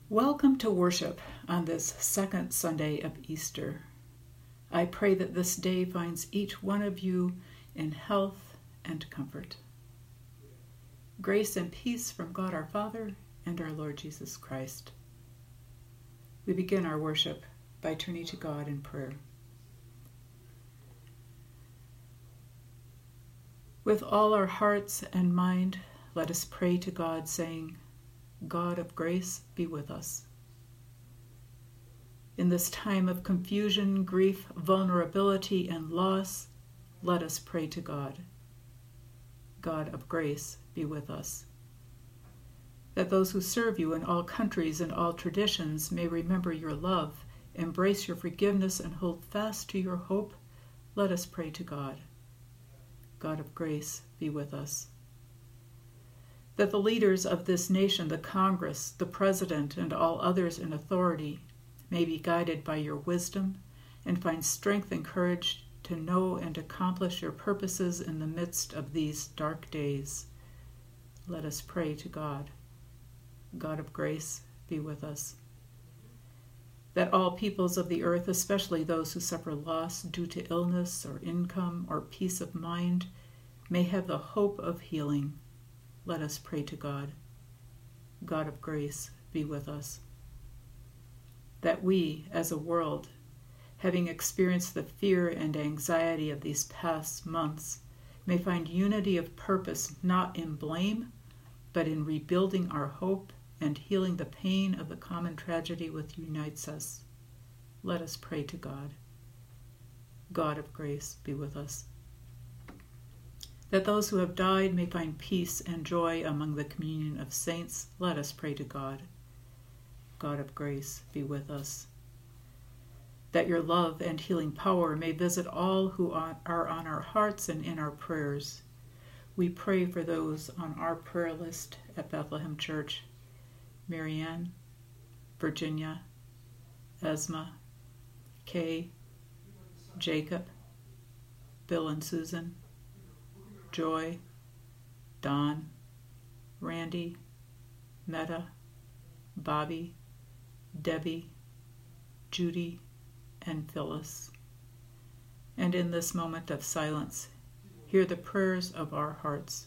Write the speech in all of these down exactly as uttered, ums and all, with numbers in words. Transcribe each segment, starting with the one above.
Welcome to worship on this second Sunday of Easter. I pray that this day finds each one of you in health and comfort. Grace and peace from God our Father and our Lord Jesus Christ. We begin our worship by turning to God in prayer. With all our hearts and mind, let us pray to God, saying, God of grace, be with us. In this time of confusion, grief, vulnerability, and loss, let us pray to God. God of grace, be with us. That those who serve you in all countries and all traditions may remember your love, embrace your forgiveness, and hold fast to your hope, let us pray to God. God of grace, be with us. That the leaders of this nation, the Congress, the President, and all others in authority may be guided by your wisdom and find strength and courage to know and accomplish your purposes in the midst of these dark days. Let us pray to God. God of grace, be with us. That all peoples of the earth, especially those who suffer loss due to illness or income or peace of mind, may have the hope of healing. Let us pray to God. God of grace, be with us. That we, as a world, having experienced the fear and anxiety of these past months, may find unity of purpose not in blame, but in rebuilding our hope and healing the pain of the common tragedy which unites us. Let us pray to God. God of grace, be with us. That those who have died may find peace and joy among the communion of saints, let us pray to God. God of grace, be with us. That your love and healing power may visit all who are on our hearts and in our prayers. We pray for those on our prayer list at Bethlehem Church: Marianne, Virginia, Esma, Kay, Jacob, Bill and Susan, Joy, Don, Randy, Meta, Bobby, Debbie, Judy, and Phyllis. And in this moment of silence, hear the prayers of our hearts.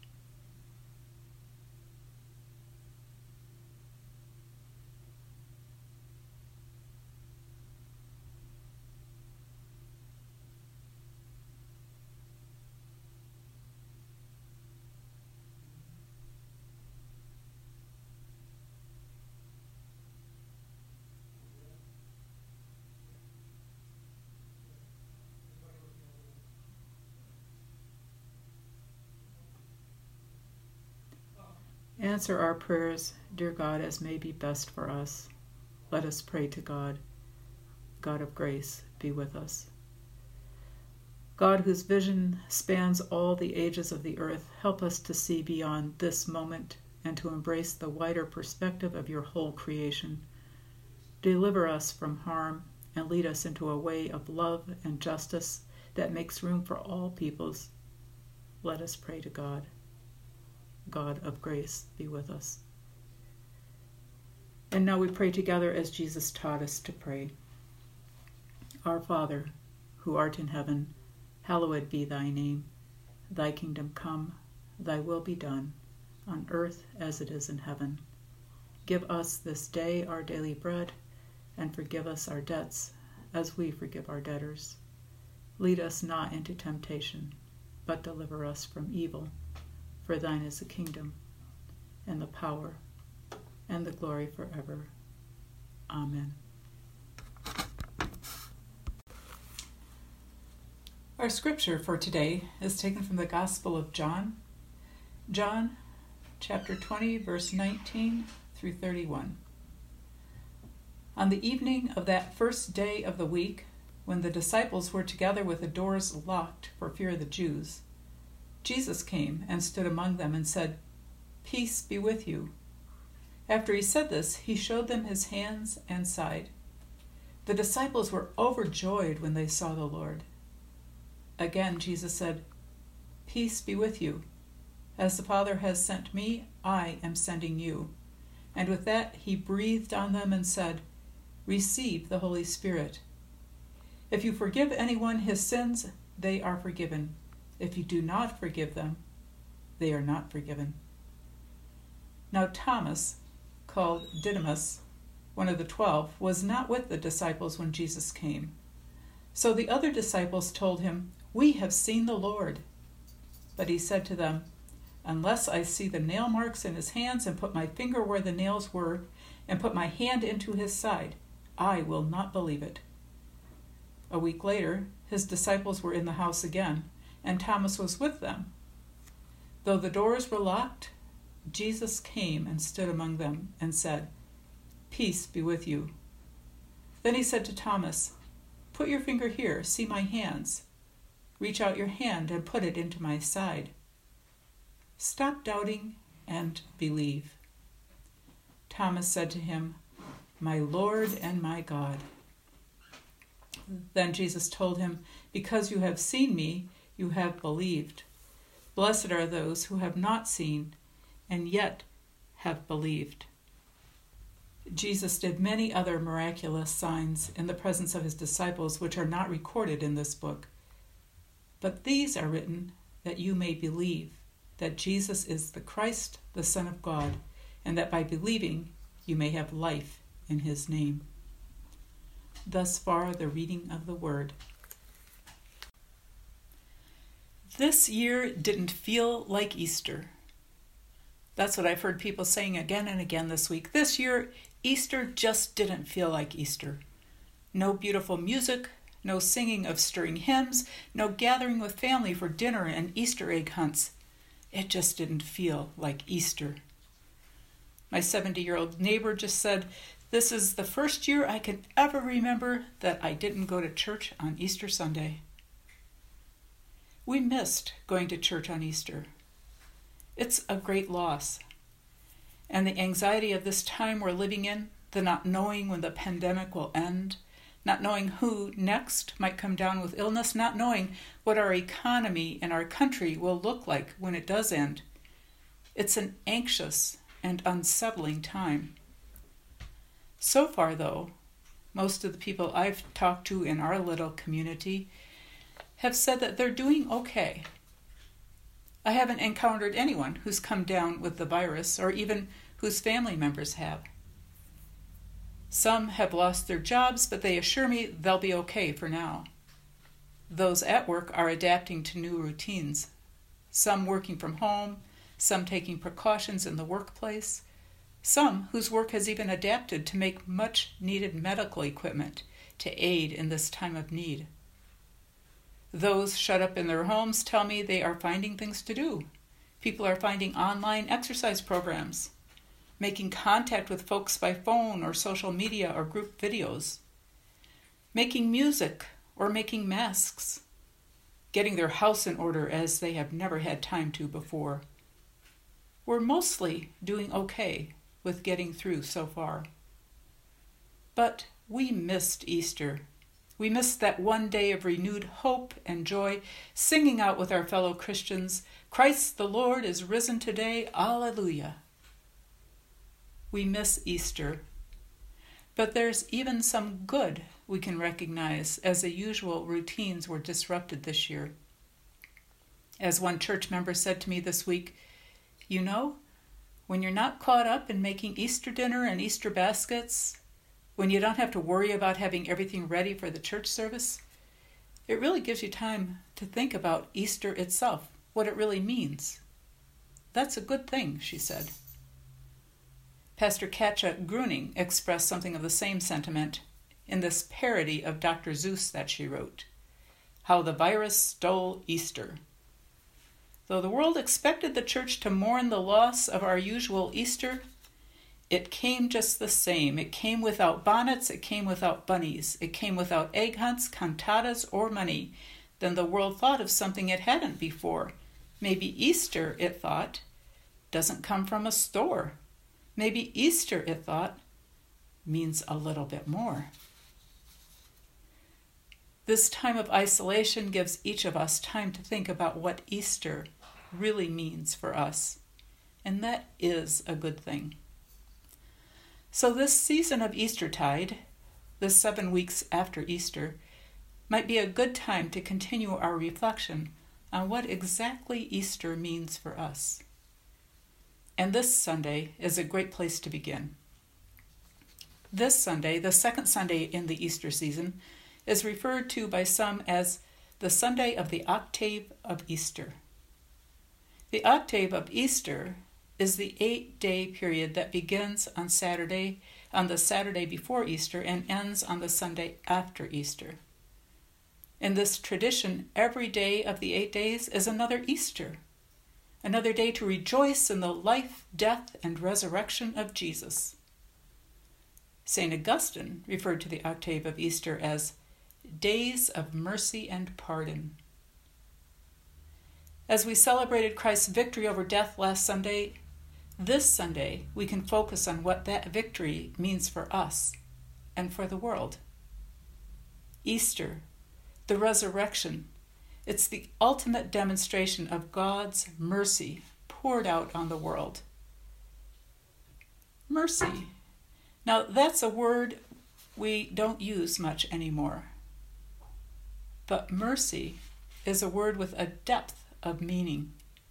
Answer our prayers, dear God, as may be best for us. Let us pray to God. God of grace, be with us. God, whose vision spans all the ages of the earth, help us to see beyond this moment and to embrace the wider perspective of your whole creation. Deliver us from harm and lead us into a way of love and justice that makes room for all peoples. Let us pray to God. God of grace, be with us. And now we pray together as Jesus taught us to pray. Our Father, who art in heaven, hallowed be thy name. Thy kingdom come, thy will be done, on earth as it is in heaven. Give us this day our daily bread, and forgive us our debts, as we forgive our debtors. Lead us not into temptation, but deliver us from evil. For thine is the kingdom, and the power, and the glory forever. Amen. Our scripture for today is taken from the Gospel of John, John chapter twenty, verse nineteen through thirty-one. On the evening of that first day of the week, when the disciples were together with the doors locked for fear of the Jews, Jesus came and stood among them and said, "Peace be with you." After he said this, he showed them his hands and side. The disciples were overjoyed when they saw the Lord. Again, Jesus said, "Peace be with you. As the Father has sent me, I am sending you. And with that he breathed on them and said, "Receive the Holy Spirit. If you forgive anyone his sins, they are forgiven. If you do not forgive them, they are not forgiven." Now Thomas, called Didymus, one of the twelve, was not with the disciples when Jesus came. So the other disciples told him, "We have seen the Lord." But he said to them, "Unless I see the nail marks in his hands and put my finger where the nails were and put my hand into his side, I will not believe it." A week later, his disciples were in the house again, and Thomas was with them. Though the doors were locked, Jesus came and stood among them and said, "Peace be with you." Then he said to Thomas, "Put your finger here, see my hands. Reach out your hand and put it into my side. Stop doubting and believe." Thomas said to him, "My Lord and my God." Then Jesus told him, "Because you have seen me, you have believed. Blessed are those who have not seen and yet have believed." Jesus did many other miraculous signs in the presence of his disciples, which are not recorded in this book. But these are written that you may believe that Jesus is the Christ, the Son of God, and that by believing you may have life in his name. Thus far, the reading of the word. This year didn't feel like Easter. That's what I've heard people saying again and again this week. This year, Easter just didn't feel like Easter. No beautiful music, no singing of stirring hymns, no gathering with family for dinner and Easter egg hunts. It just didn't feel like Easter. My seventy-year-old neighbor just said, "This is the first year I can ever remember that I didn't go to church on Easter Sunday." We missed going to church on Easter. It's a great loss. And the anxiety of this time we're living in, the not knowing when the pandemic will end, not knowing who next might come down with illness, not knowing what our economy and our country will look like when it does end. It's an anxious and unsettling time. So far, though, most of the people I've talked to in our little community have said that they're doing okay. I haven't encountered anyone who's come down with the virus or even whose family members have. Some have lost their jobs, but they assure me they'll be okay for now. Those at work are adapting to new routines, some working from home, some taking precautions in the workplace, some whose work has even adapted to make much needed medical equipment to aid in this time of need. Those shut up in their homes tell me they are finding things to do. People are finding online exercise programs, making contact with folks by phone or social media or group videos, making music or making masks, getting their house in order as they have never had time to before. We're mostly doing okay with getting through so far. But we missed Easter. We missed that one day of renewed hope and joy, singing out with our fellow Christians, "Christ the Lord is risen today, Alleluia." We miss Easter. But there's even some good we can recognize as the usual routines were disrupted this year. As one church member said to me this week, "You know, when you're not caught up in making Easter dinner and Easter baskets, when you don't have to worry about having everything ready for the church service, it really gives you time to think about Easter itself, what it really means. That's a good thing," she said. Pastor Katja Gruning expressed something of the same sentiment in this parody of Doctor Seuss that she wrote, "How the Virus Stole Easter." Though the world expected the church to mourn the loss of our usual Easter, it came just the same. It came without bonnets, it came without bunnies, it came without egg hunts, cantatas, or money. Then the world thought of something it hadn't before. Maybe Easter, it thought, doesn't come from a store. Maybe Easter, it thought, means a little bit more. This time of isolation gives each of us time to think about what Easter really means for us, and that is a good thing. So this season of Eastertide, the seven weeks after Easter, might be a good time to continue our reflection on what exactly Easter means for us. And this Sunday is a great place to begin. This Sunday, the second Sunday in the Easter season, is referred to by some as the Sunday of the Octave of Easter. The Octave of Easter is the eight-day period that begins on Saturday, on the Saturday before Easter, and ends on the Sunday after Easter. In this tradition, every day of the eight days is another Easter, another day to rejoice in the life, death, and resurrection of Jesus. Saint Augustine referred to the Octave of Easter as days of mercy and pardon. As we celebrated Christ's victory over death last Sunday, this Sunday we can focus on what that victory means for us and for the world. Easter, the resurrection, it's the ultimate demonstration of God's mercy poured out on the world. Mercy. Now, that's a word we don't use much anymore. But mercy is a word with a depth of meaning.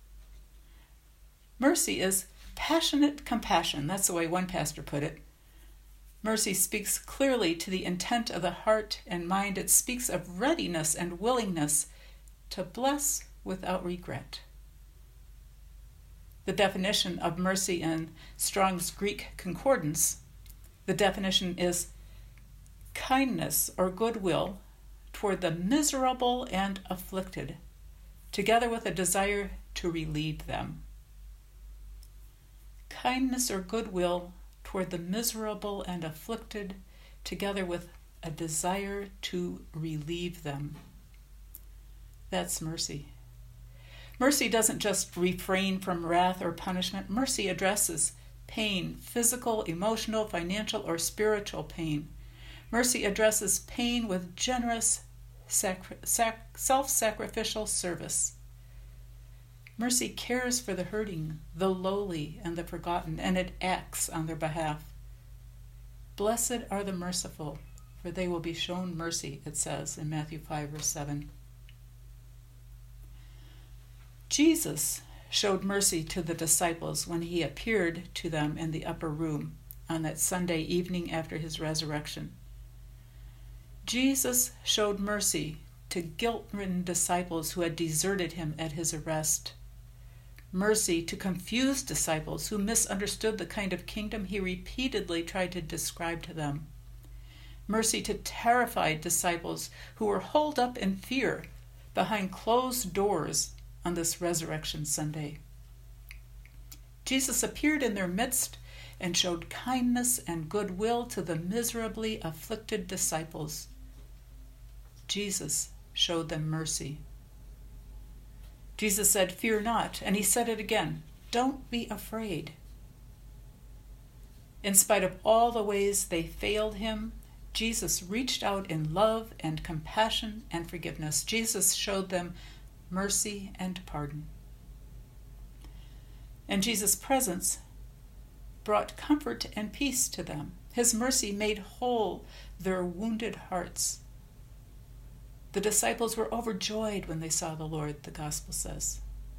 Mercy is passionate compassion. That's the way one pastor put it. Mercy speaks clearly to the intent of the heart and mind. It speaks of readiness and willingness to bless without regret. The definition of mercy in Strong's Greek Concordance, the definition is kindness or goodwill toward the miserable and afflicted, together with a desire to relieve them. Kindness or goodwill toward the miserable and afflicted, together with a desire to relieve them. That's mercy. Mercy doesn't just refrain from wrath or punishment. Mercy addresses pain, physical, emotional, financial, or spiritual pain. Mercy addresses pain with generous, sacri- sac- self-sacrificial service. Mercy cares for the hurting, the lowly, and the forgotten, and it acts on their behalf. Blessed are the merciful, for they will be shown mercy, it says in Matthew five, verse seven. Jesus showed mercy to the disciples when he appeared to them in the upper room on that Sunday evening after his resurrection. Jesus showed mercy to guilt-ridden disciples who had deserted him at his arrest. Mercy to confused disciples who misunderstood the kind of kingdom he repeatedly tried to describe to them. Mercy to terrified disciples who were holed up in fear behind closed doors on this Resurrection Sunday. Jesus appeared in their midst and showed kindness and goodwill to the miserably afflicted disciples. Jesus showed them mercy. Jesus said, "Fear not," and he said it again, "Don't be afraid." In spite of all the ways they failed him, Jesus reached out in love and compassion and forgiveness. Jesus showed them mercy and pardon. And Jesus' presence brought comfort and peace to them. His mercy made whole their wounded hearts. The disciples were overjoyed when they saw the Lord, the Gospel says.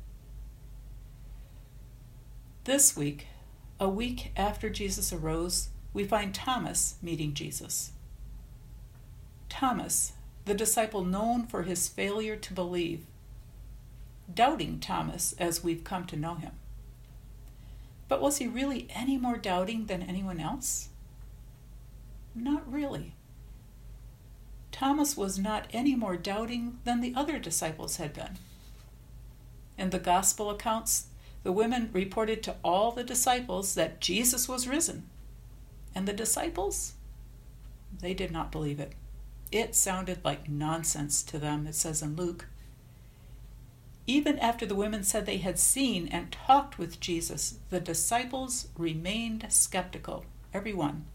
This week, a week after Jesus arose, we find Thomas meeting Jesus. Thomas, the disciple known for his failure to believe, doubting Thomas as we've come to know him. But was he really any more doubting than anyone else? Not really. Thomas was not any more doubting than the other disciples had been. In the gospel accounts, the women reported to all the disciples that Jesus was risen. And the disciples, they did not believe it. It sounded like nonsense to them, it says in Luke. Even after the women said they had seen and talked with Jesus, the disciples remained skeptical, every one.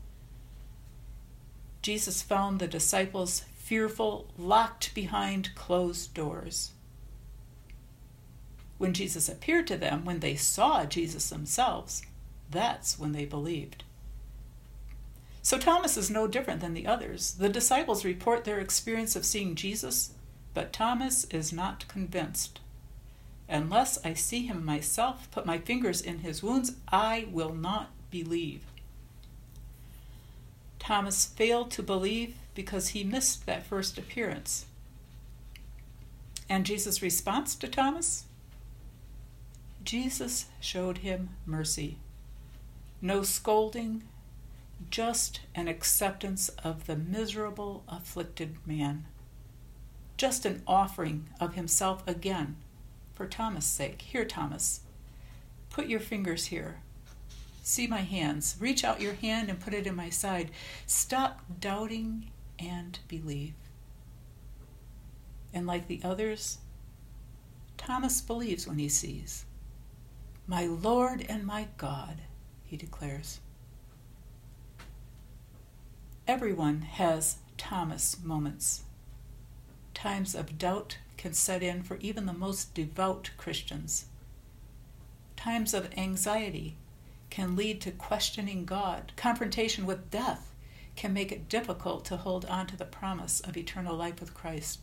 Jesus found the disciples fearful, locked behind closed doors. When Jesus appeared to them, when they saw Jesus themselves, that's when they believed. So Thomas is no different than the others. The disciples report their experience of seeing Jesus, but Thomas is not convinced. Unless I see him myself, put my fingers in his wounds, I will not believe. Thomas failed to believe because he missed that first appearance. And Jesus' response to Thomas? Jesus showed him mercy. No scolding, just an acceptance of the miserable, afflicted man. Just an offering of himself again for Thomas' sake. Here, Thomas, put your fingers here. See my hands. Reach out your hand and put it in my side. Stop doubting and believe. And like the others, Thomas believes when he sees. My Lord and my God, he declares. Everyone has Thomas moments. Times of doubt can set in for even the most devout Christians. Times of anxiety can lead to questioning God. Confrontation with death can make it difficult to hold on to the promise of eternal life with Christ.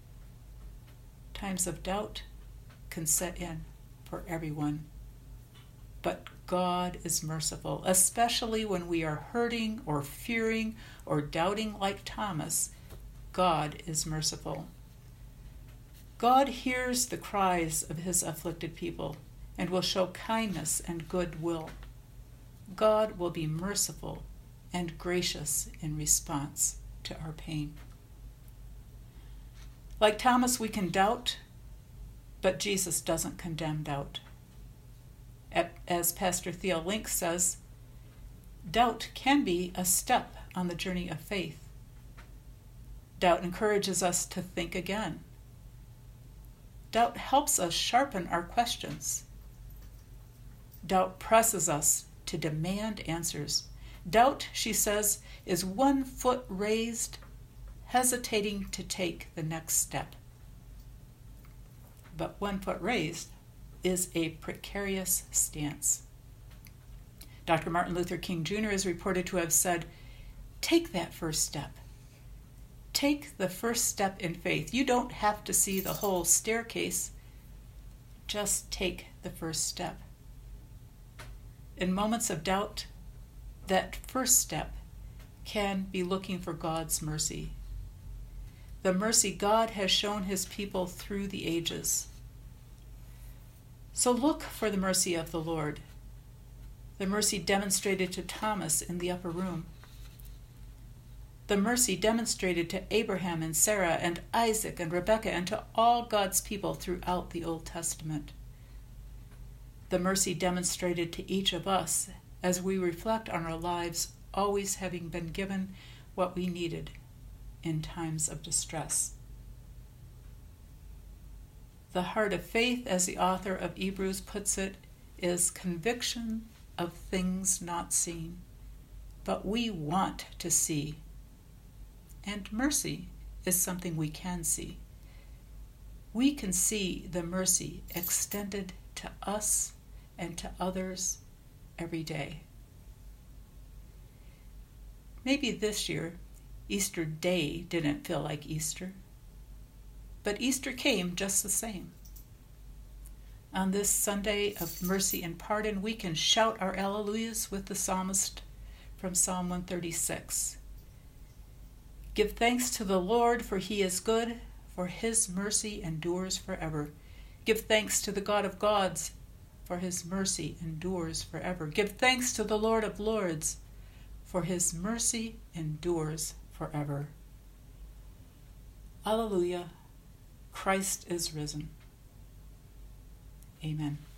Times of doubt can set in for everyone. But God is merciful, especially when we are hurting or fearing or doubting like Thomas. God is merciful. God hears the cries of his afflicted people and will show kindness and goodwill. God will be merciful and gracious in response to our pain. Like Thomas, we can doubt, but Jesus doesn't condemn doubt. As Pastor Theo Link says, doubt can be a step on the journey of faith. Doubt encourages us to think again. Doubt helps us sharpen our questions. Doubt presses us to demand answers. Doubt, she says, is one foot raised, hesitating to take the next step. But one foot raised is a precarious stance. Doctor Martin Luther King Junior is reported to have said, take that first step. Take the first step in faith. You don't have to see the whole staircase. Just take the first step. In moments of doubt, that first step can be looking for God's mercy. The mercy God has shown his people through the ages. So look for the mercy of the Lord, the mercy demonstrated to Thomas in the upper room, the mercy demonstrated to Abraham and Sarah and Isaac and Rebekah and to all God's people throughout the Old Testament, the mercy demonstrated to each of us as we reflect on our lives always having been given what we needed in times of distress. The heart of faith, as the author of Hebrews puts it, is conviction of things not seen, but we want to see. And mercy is something we can see. We can see the mercy extended to us and to others every day. Maybe this year, Easter Day didn't feel like Easter, but Easter came just the same. On this Sunday of mercy and pardon, we can shout our alleluias with the psalmist from Psalm one thirty-six. Give thanks to the Lord, for he is good, for his mercy endures forever. Give thanks to the God of gods, for his mercy endures forever. Give thanks to the Lord of lords, for his mercy endures forever. Alleluia. Christ is risen. Amen.